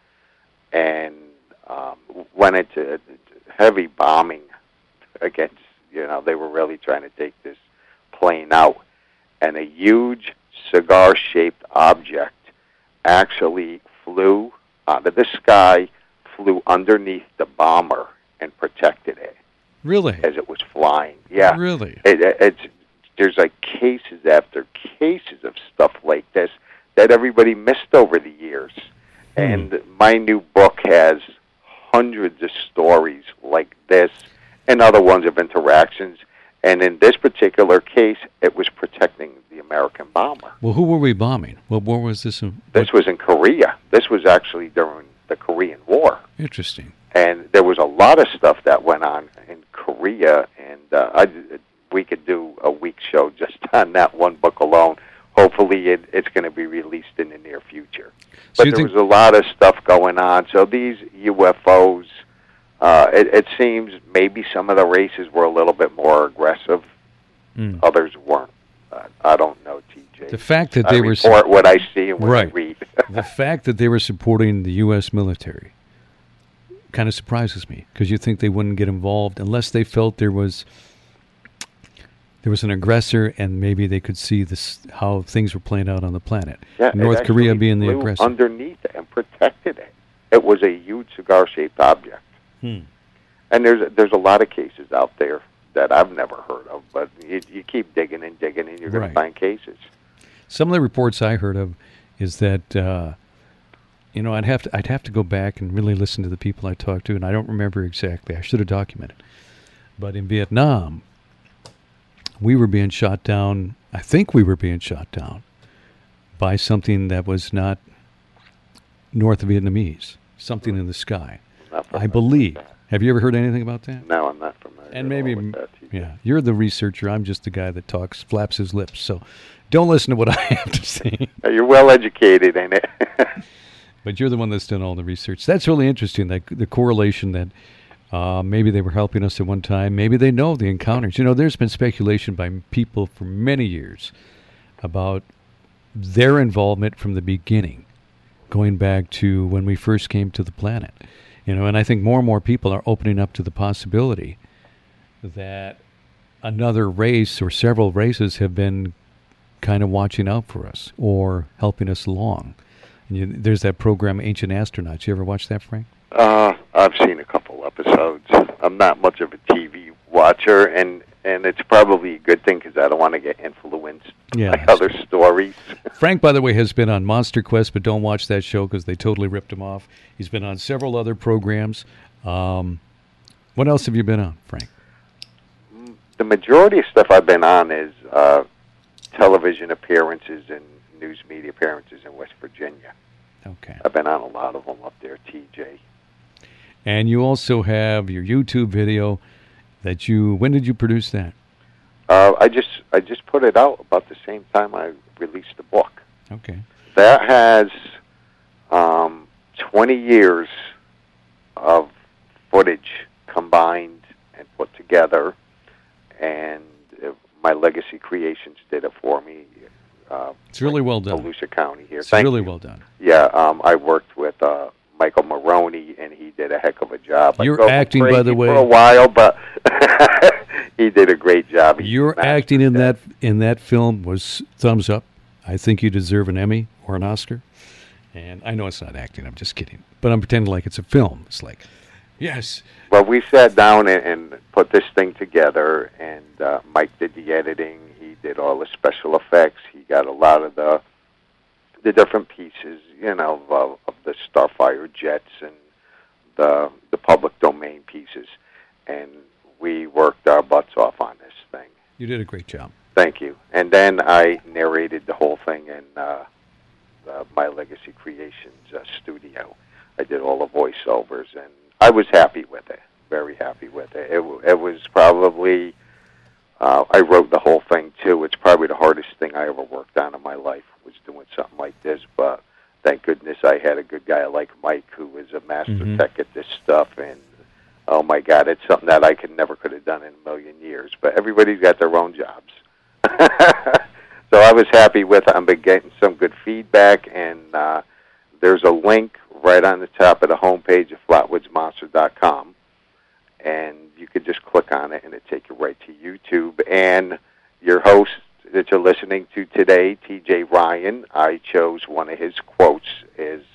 and went into heavy bombing against, they were really trying to take this plane out, and a huge cigar-shaped object actually flew out of the sky, flew underneath the bomber and protected it Really? as it was flying. Yeah. Really? There's like cases after cases of stuff like this that everybody missed over the years. And my new book has hundreds of stories like this and other ones of interactions. And in this particular case, it was protecting the American bomber. Well, who were we bombing? What war was this? This was in Korea. This was actually during the Korean War. Interesting. And there was a lot of stuff that went on in Korea, and we could do a week show just on that one book alone. Hopefully it's going to be released in the near future. So But there was a lot of stuff going on. So these UFOs, it seems maybe some of the races were a little bit more aggressive. Others weren't. I don't know, TJ. The fact that they I were report what I see and what I read. The fact that they were supporting the U.S. military kind of surprises me, because you think they wouldn't get involved unless they felt there was an aggressor, and maybe they could see this how things were playing out on the planet. Yeah, North Korea being the flew aggressor. underneath it and protected it. It was a huge cigar-shaped object. And there's a lot of cases out there that I've never heard of, but you keep digging and digging, and you're going to find cases. Some of the reports I heard of is that I'd have to go back and really listen to the people I talked to, and I don't remember exactly. I should have documented. But in Vietnam, we were being shot down. I think we were being shot down by something that was not North Vietnamese, something in the sky. I believe. Have you ever heard anything about that? No, I'm not familiar. And maybe, with that, yeah, you're the researcher. I'm just the guy that talks, flaps his lips. So don't listen to what I have to say. You're well educated, ain't it? But you're the one that's done all the research. That's really interesting, that the correlation that maybe they were helping us at one time. Maybe they know the encounters. There's been speculation by people for many years about their involvement from the beginning, going back to when we first came to the planet. And I think more and more people are opening up to the possibility that another race or several races have been kind of watching out for us or helping us along. And there's that program, Ancient Astronauts. You ever watch that, Frank? I've seen a couple episodes. I'm not much of a TV watcher, and it's probably a good thing because I don't want to get influenced by other stories. Frank, by the way, has been on Monster Quest, but don't watch that show because they totally ripped him off. He's been on several other programs. What else have you been on, Frank? The majority of stuff I've been on is television appearances and news media appearances in West Virginia. Okay. I've been on a lot of them up there, TJ. And you also have your YouTube video that when did you produce that? I just put it out about the same time I released the book. Okay. That has 20 years of footage combined and put together, and my Legacy Creations did it for me. It's really well done. Volusia County here. It's really well done. Yeah, I worked with Michael Maroney, and he did a heck of a job. You're acting, by the way, for a while, but he did a great job. Your acting in that film was thumbs up. I think you deserve an Emmy or an Oscar. And I know it's not acting. I'm just kidding. But I'm pretending like it's a film. It's like, yes. Well, we sat down and put this thing together, and Mike did the editing. He did all the special effects. He got a lot of the different pieces, of the Starfire jets and the public domain pieces. And we worked our butts off on this thing. You did a great job. Thank you. And then I narrated the whole thing in my Legacy Creations studio. I did all the voiceovers, and I was happy with it, very happy with it. It was probably, I wrote the whole thing, too. It's probably the hardest thing I ever worked on in my life, was doing something like this. But thank goodness I had a good guy like Mike, who is a master tech at this stuff. And, oh, my God, it's something that I never could have done in a million years. But everybody's got their own jobs. So I was happy with it. I've been getting some good feedback, and there's a link right on the top of the homepage of flatwoodsmonster.com, and you could just click on it, and it'll take you right to YouTube. And your host that you're listening to today, TJ Ryan, I chose one of his quotes is,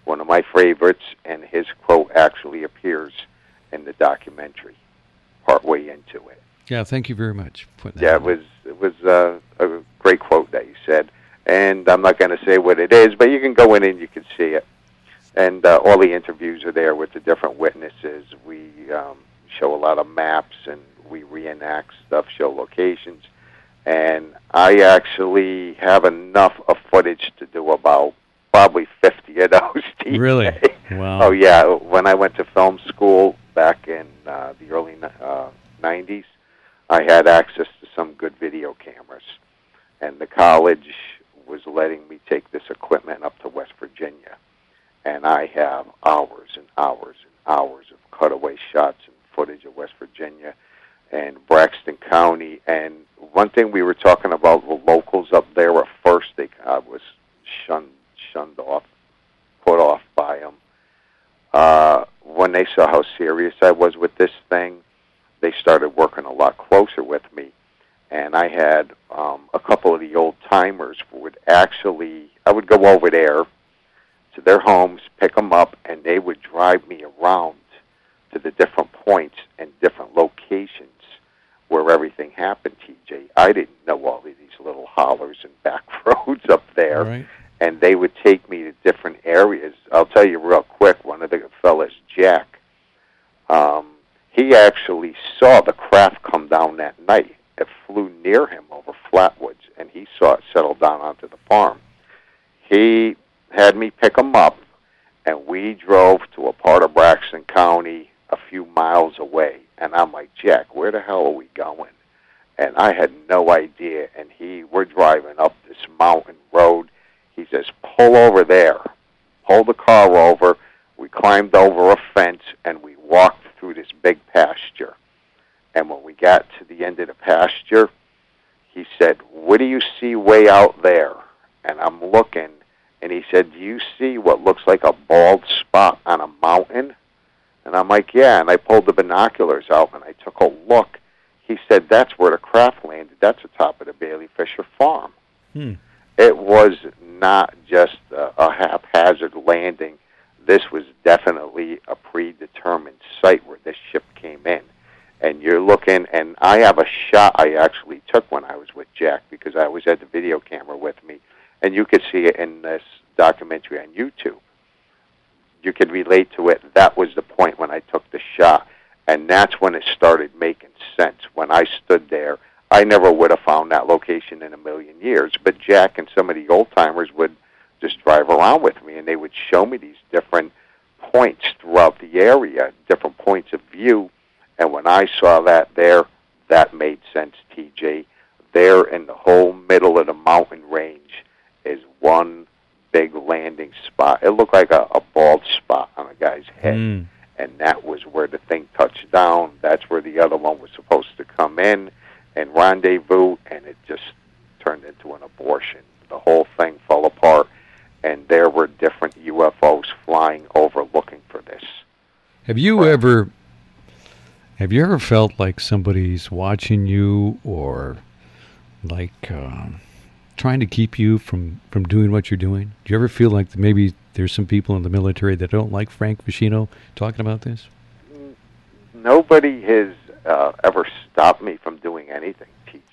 one of my favorites, and his quote actually appears in the documentary, partway into it. Yeah, thank you very much for that. Yeah, it was a great quote that you said, and I'm not going to say what it is, but you can go in and you can see it. And all the interviews are there with the different witnesses. We show a lot of maps, and we reenact stuff, show locations. And I actually have enough of footage to do about probably 50 of those. TJ. Really? Wow. Oh, yeah. When I went to film school back in the early 90s, I had access to some good video cameras. And the college was letting me take this equipment up to West Virginia. And I have hours and hours and hours of cutaway shots and footage of West Virginia and Braxton County. And one thing we were talking about, the locals up there, at first I was shunned off, put off by them. When they saw how serious I was with this thing, they started working a lot closer with me. And I had a couple of the old-timers would actually, I would go over there to their homes, pick them up, and they would drive me around to the different points and different locations where everything happened, TJ. I didn't know all of these little hollers and back roads up there. Right. And they would take me to different areas. I'll tell you real quick, one of the fellas, Jack, he actually saw the craft come down that night. It flew near him over Flatwoods, and he saw it settle down onto the farm. He had me pick him up, and we drove to a part of Braxton County a few miles away. And I'm like, Jack, where the hell are we going? And I had no idea. And we're driving up this mountain road. He says, pull over there. Pull the car over. We climbed over a fence, and we walked through this big pasture. And when we got to the end of the pasture, he said, what do you see way out there? And I'm looking, and he said, do you see what looks like a bald spot on a mountain? And I'm like, yeah. And I pulled the binoculars out, and I took a look. He said, that's where the craft landed. That's the top of the Bailey Fisher farm. It was not just a haphazard landing. This was definitely a predetermined site where this ship came in. And you're looking, and I have a shot I actually took when I was with Jack, because I always had the video camera with me, and you could see it in this documentary on YouTube. You could relate to it. That was the point when I took the shot, and that's when it started making sense. When I stood there, I never would have found that location in a million years, but Jack and some of the old-timers would just drive around with me, and they would show me these different points throughout the area, different points of view. And when I saw that there, that made sense, TJ. There in the whole middle of the mountain range is one big landing spot. It looked like a bald spot on a guy's head. And that was where the thing touched down. That's where the other one was supposed to come in and rendezvous, and it just turned into an abortion. The whole thing fell apart, and there were different UFOs flying over looking for this. Have you ever felt like somebody's watching you, or like trying to keep you from doing what you're doing? Do you ever feel like maybe there's some people in the military that don't like Frank Vicino talking about this? Nobody has ever stopped me from doing anything,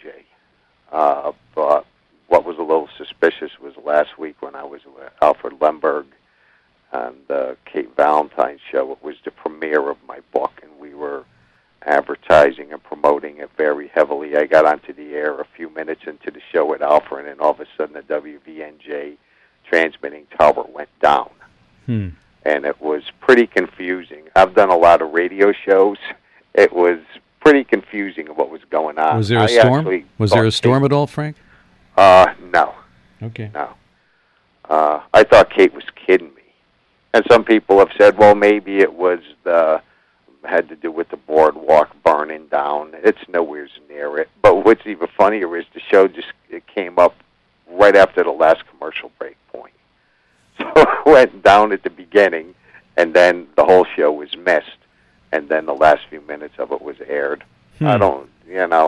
TJ. But what was a little suspicious was last week when I was with Alfred Lemberg on the Kate Valentine show. It was the premiere of my book, and we were advertising and promoting it very heavily. I got onto the air a few minutes into the show with Alfred, and all of a sudden the WVNJ transmitting tower went down. And it was pretty confusing. I've done a lot of radio shows. It was pretty confusing what was going on. Was there a storm? Was there a storm at all, Frank? No. Okay. No. I thought Kate was kidding me. And some people have said, well, maybe it was had to do with the boardwalk burning down. It's nowhere near it. But what's even funnier is the show it came up right after the last commercial break point. So it went down at the beginning, and then the whole show was missed, and then the last few minutes of it was aired. I don't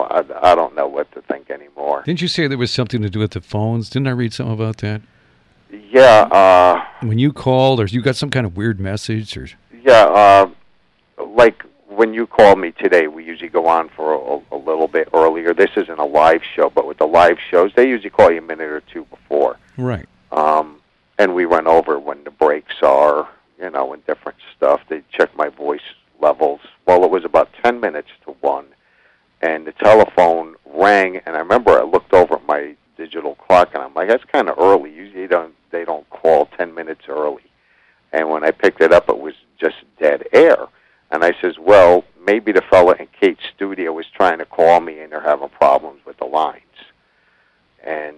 know what to think anymore. Didn't you say there was something to do with the phones? Didn't I read something about that? Yeah. When you called, or you got some kind of weird message, or Yeah. Like when you called me today, we usually go on for a little bit earlier. This isn't a live show, but with the live shows, they usually call you a minute or two before. right? And we run over when the breaks are, and different stuff. They check my voice levels. Well, it was about 10 minutes to 1, and the telephone rang, and I remember I looked over at my digital clock, and I'm like, that's kind of early. Usually they don't call 10 minutes early. And when I picked it up, it was just dead air. And I says, well, maybe the fella in Kate's studio was trying to call me, and they're having problems with the lines. And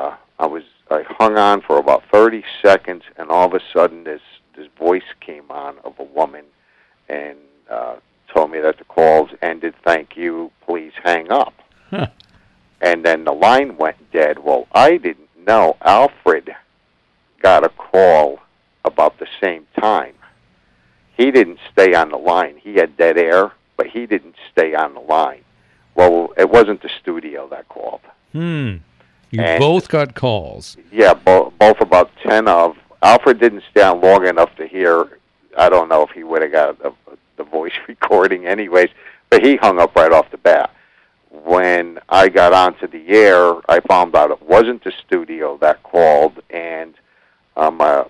I hung on for about 30 seconds, and all of a sudden this voice came on of a woman and told me that the call's ended. Thank you. Please hang up. Huh. And then the line went dead. Well, I didn't know. Alfred got a call about the same time. He didn't stay on the line. He had dead air, but he didn't stay on the line. Well, it wasn't the studio that called. You And- both got calls. Yeah, both about 10 of. Alfred didn't stay on long enough to hear. I don't know if he would have got the voice recording anyways, but he hung up right off the bat. When I got onto the air, I found out it wasn't the studio that called, and I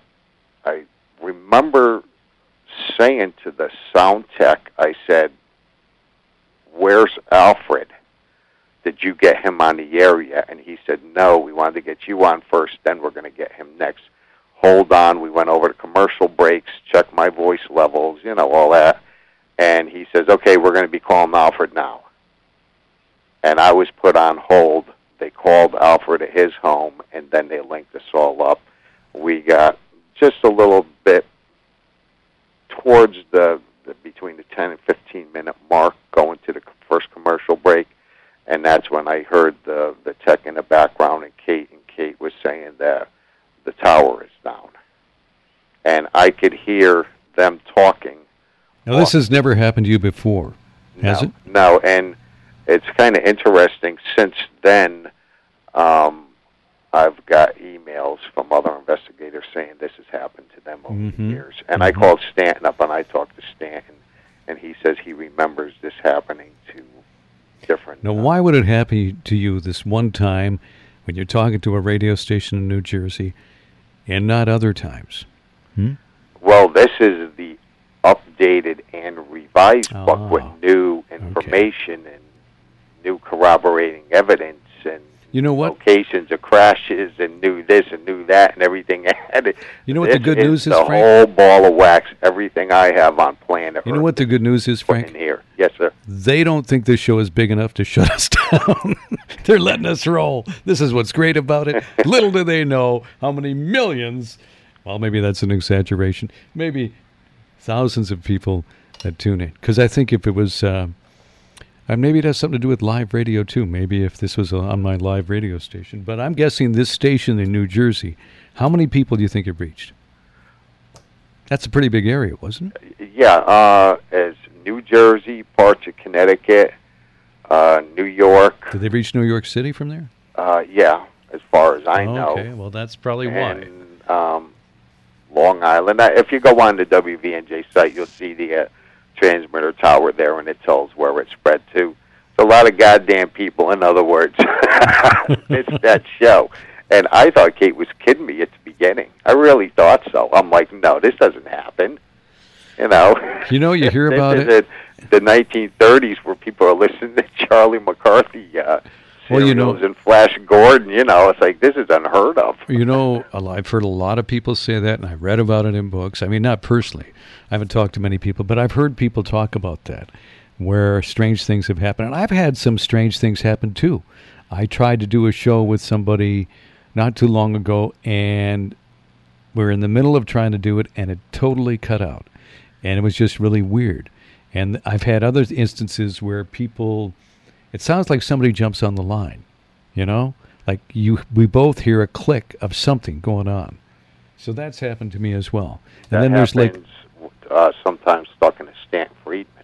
remember saying to the sound tech, I said, "Where's Alfred? Did you get him on the air yet?" And he said, "No, we wanted to get you on first, then we're going to get him next." Hold on, we went over to commercial breaks, checked my voice levels, all that. And he says, "Okay, we're going to be calling Alfred now." And I was put on hold. They called Alfred at his home, and then they linked us all up. We got just a little bit towards the between the 10 and 15-minute mark going to the first commercial break, and that's when I heard the tech in the background, and Kate was saying that the tower is down. And I could hear them talking. Now, this has never happened to you before, has it? No, and it's kind of interesting. Since then, I've got emails from other investigators saying this has happened to them over the years. And I called Stanton up, and I talked to Stanton, and he says he remembers this happening to different... Now, why would it happen to you this one time when you're talking to a radio station in New Jersey and not other times? Well, this is the updated and revised book with new information and new corroborating evidence and locations of crashes and new this and new that and everything added. You know what the good news is, the Frank? whole ball of wax, everything I have on planet Earth. You know what the good news is, Frank? In here. Yes, sir. They don't think this show is big enough to shut us down. They're letting us roll. This is what's great about it. Little do they know how many millions, well, maybe that's an exaggeration, maybe thousands of people that tune in. Because I think if it was, maybe it has something to do with live radio too. Maybe if this was on my live radio station. But I'm guessing this station in New Jersey, how many people do you think it reached? That's a pretty big area, wasn't it? Yeah, as New Jersey, parts of Connecticut, New York. Did they reach New York City from there? Yeah, as far as I know. Okay, well, that's probably why. And Long Island. If you go on the WVNJ site, you'll see the transmitter tower there, and it tells where it spread to. It's a lot of goddamn people, in other words. It's that show. And I thought Kate was kidding me at the beginning. I really thought so. I'm like, no, this doesn't happen. You hear about it. The 1930s where people are listening to Charlie McCarthy serials and Flash Gordon. It's like, this is unheard of. I've heard a lot of people say that, and I read about it in books. I mean, not personally. I haven't talked to many people, but I've heard people talk about that, where strange things have happened. And I've had some strange things happen, too. I tried to do a show with somebody not too long ago, and we're in the middle of trying to do it, and it totally cut out. And it was just really weird. And I've had other instances where people, it sounds like somebody jumps on the line, like we both hear a click of something going on. So that's happened to me as well. And that then there's sometimes stuck in a Stanton Friedman.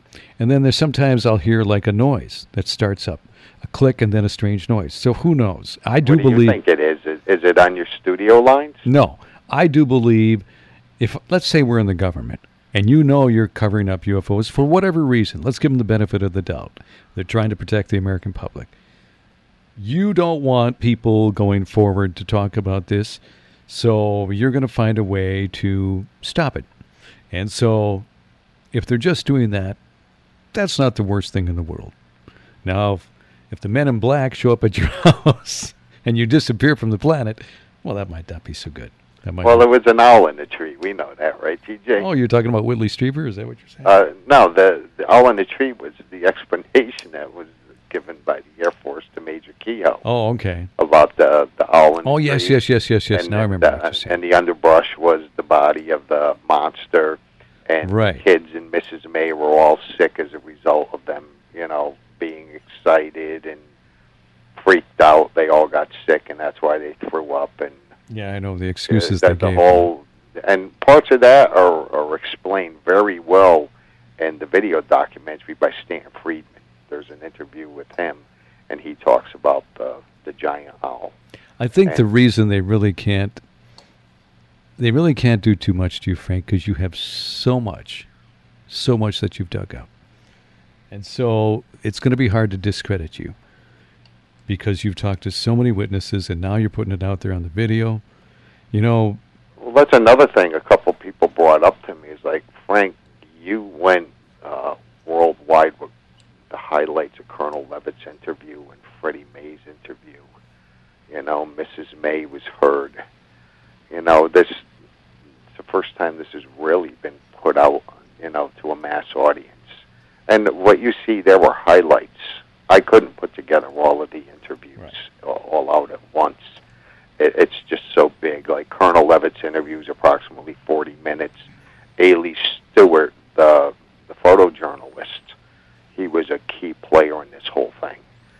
And then there's sometimes I'll hear like a noise that starts up, a click and then a strange noise. So who knows? I do believe. What do you think it is? Is it on your studio lines? No, I do believe if, let's say we're in the government, and you know you're covering up UFOs for whatever reason, let's give them the benefit of the doubt. They're trying to protect the American public. You don't want people going forward to talk about this, so you're going to find a way to stop it. And so if they're just doing that, that's not the worst thing in the world. Now, if the men in black show up at your house and you disappear from the planet, well, that might not be so good. Well, it was an owl in the tree. We know that, right, TJ? Oh, you're talking about Whitley Strieber? Is that what you're saying? No, the owl in the tree was the explanation that was given by the Air Force to Major Kehoe. Oh, okay. About the owl in the tree. Yes. And now I remember what you're saying. And the underbrush was the body of the monster, and kids and Mrs. May were all sick as a result of them, being excited and freaked out. They all got sick, and that's why they threw up. And yeah, I know the excuses they gave. And parts of that are explained very well in the video documentary by Stanton Friedman. There's an interview with him, and he talks about the giant owl. I think the reason they really can't do too much to you, Frank, because you have so much that you've dug up. And so it's going to be hard to discredit you because you've talked to so many witnesses, and now you're putting it out there on the video. Well, that's another thing a couple people brought up to me is like, Frank, you went worldwide with the highlights of Colonel Levitt's interview and Freddie May's interview. Mrs. May was heard. This is the first time this has really been put out, to a mass audience. And what you see there were highlights. I couldn't put together all of the interviews all out at once. It's just so big. Like Colonel Levitt's interview is approximately 40 minutes. Ailey Stewart, the photojournalist, he was a key player in this whole thing.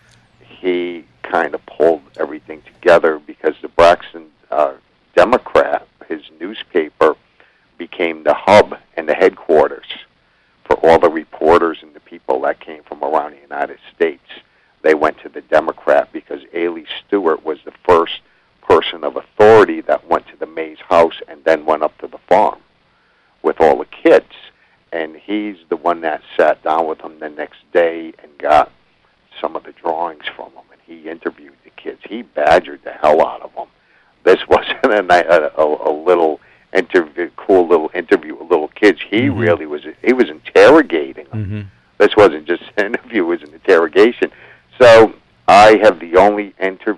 He kind of pulled everything together because the Braxton Democrat, his newspaper, became the hub and the headquarters for all the reporters and the people that came from around the United States. They went to the Democrat because Ailey Stewart was the first person of authority that went to the Mays house and then went up to the farm with all the kids. And he's the one that sat down with them the next day and got some of the drawings from them. And he interviewed the kids. He badgered the hell out of them. This wasn't a little interview, cool little interview with little kids. He really was. He was interrogating them. This wasn't just an interview; it was an interrogation. So I have the only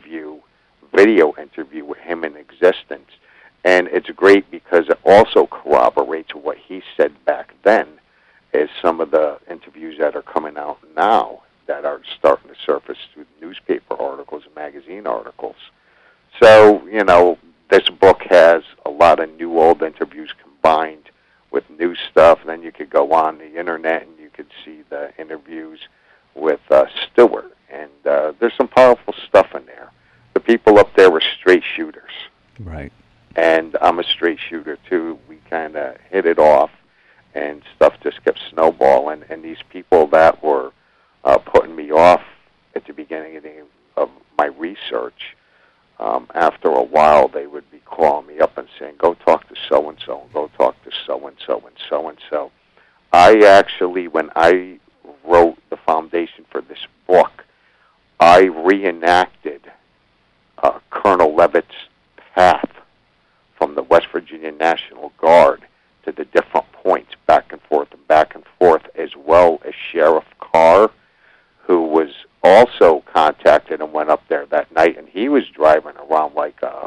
video interview with him in existence, and it's great because it also corroborates what he said back then. Is some of the interviews that are coming out now that are starting to surface through newspaper articles and magazine articles. So, this book has a lot of new old interviews combined with new stuff. And then you could go on the internet and you could see the interviews with Stewart. And there's some powerful stuff in there. The people up there were straight shooters. Right. And I'm a straight shooter, too. We kind of hit it off, and stuff just kept snowballing. And these people that were putting me off at the beginning of my research, after a while, they would be calling me up and saying, go talk to so-and-so, and go talk to so-and-so and so-and-so. I actually, when I wrote the foundation for this book, I reenacted Colonel Levitt's path from the West Virginia National Guard to the different points, back and forth, as well as Sheriff Carr, who was also contacted and went up there that night, and he was driving around like a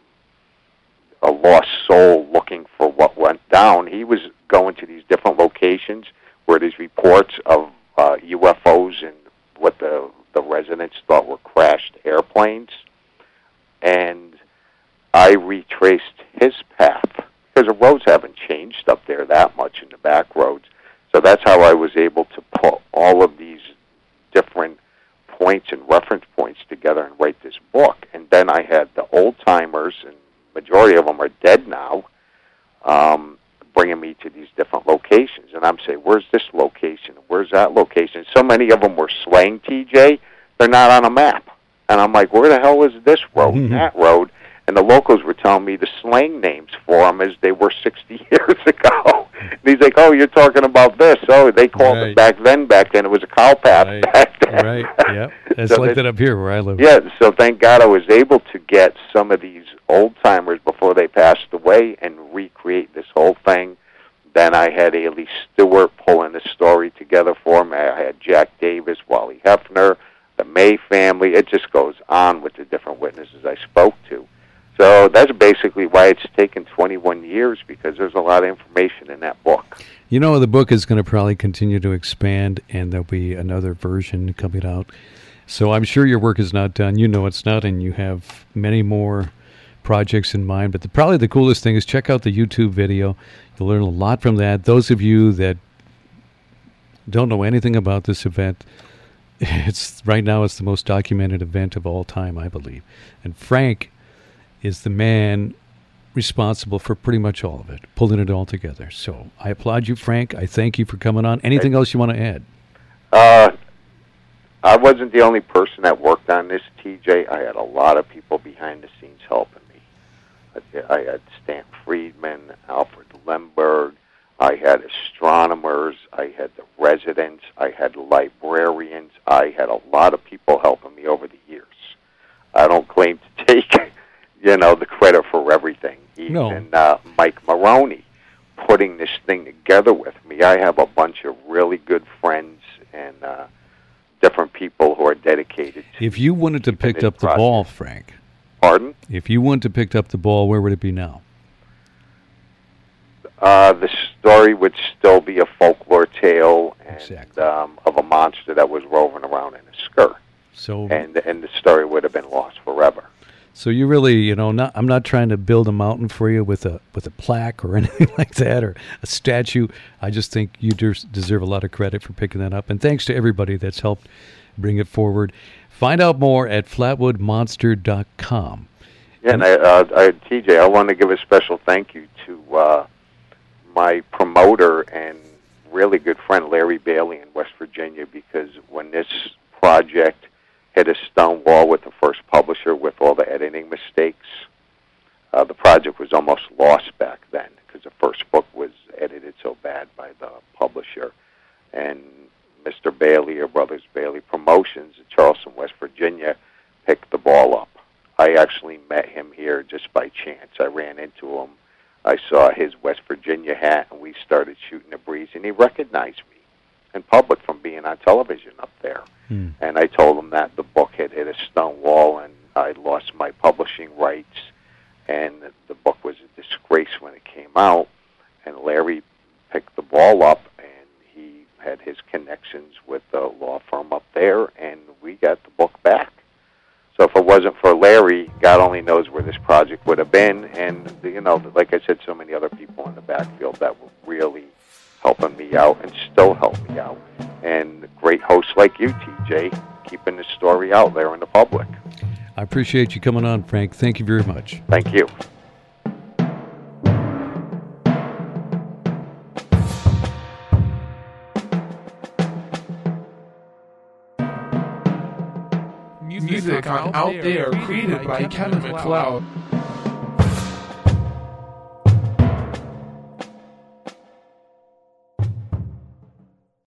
lost soul looking for what went down. He was going to these different locations where there's reports of UFOs and what the residents thought were crashed airplanes, and I retraced his path because the roads haven't changed up there that much in the back roads. So that's how I was able to put all of these different points and reference points together and write this book. And then I had the old-timers, and majority of them are dead now, bringing me to these different locations, and I'm saying, where's this location? Where's that location? So many of them were slang, TJ. They're not on a map. And I'm like, where the hell is this road and that road? And the locals were telling me the slang names for them as they were 60 years ago. And he's like, oh, you're talking about this. Oh, they called it back then. It was a cow path back then. Right, yeah. It's like that up here where I live. Yeah, so thank God I was able to get some of these old-timers before they passed away and recreate this whole thing. Then I had Ailey Stewart pulling the story together for me. I had Jack Davis, Wally Hefner, the May family. It just goes on with the different witnesses I spoke to. So that's basically why it's taken 21 years, because there's a lot of information in that book. You know, the book is going to probably continue to expand, and there'll be another version coming out. So I'm sure your work is not done. You know it's not, and you have many more projects in mind. But probably the coolest thing is check out the YouTube video. You'll learn a lot from that. Those of you that don't know anything about this event, right now it's the most documented event of all time, I believe. And Frank is the man responsible for pretty much all of it, pulling it all together. So I applaud you, Frank. I thank you for coming on. Anything else you want to add? I wasn't the only person that worked on this, TJ. I had a lot of people behind the scenes helping me. I had Stan Friedman, Alfred Lemberg. I had astronomers. I had the residents. I had librarians. I had a lot of people helping me over the years. I don't claim to take the credit for everything. Even Mike Maroney putting this thing together with me. I have a bunch of really good friends and different people who are dedicated to. If you wanted to pick up the ball, Frank. Pardon? If you wanted to pick up the ball, where would it be now? The story would still be a folklore tale exactly. Of a monster that was roving around in a skirt. So, and the story would have been lost forever. So you really, I'm not trying to build a mountain for you with a plaque or anything like that or a statue. I just think you deserve a lot of credit for picking that up. And thanks to everybody that's helped bring it forward. Find out more at flatwoodmonster.com. Yeah, and TJ, I want to give a special thank you to my promoter and really good friend Larry Bailey in West Virginia, because when this project hit a stone wall with the first publisher with all the editing mistakes, the project was almost lost back then because the first book was edited so bad by the publisher. And Mr. Bailey, or Brothers Bailey Promotions in Charleston, West Virginia, picked the ball up. I actually met him here just by chance. I ran into him. I saw his West Virginia hat, and we started shooting a breeze, and he recognized me in public from being on television up there. And I told him that the book had hit a stone wall, and I lost my publishing rights, and the book was a disgrace when it came out. And Larry picked the ball up, and he had his connections with the law firm up there, and we got the book back. So if it wasn't for Larry, God only knows where this project would have been. And, like I said, so many other people in the backfield that were really helping me out and still help me out. And great hosts like you, TJ, keeping the story out there in the public. I appreciate you coming on, Frank. Thank you very much. Thank you. Music on Out There created by Kevin MacLeod.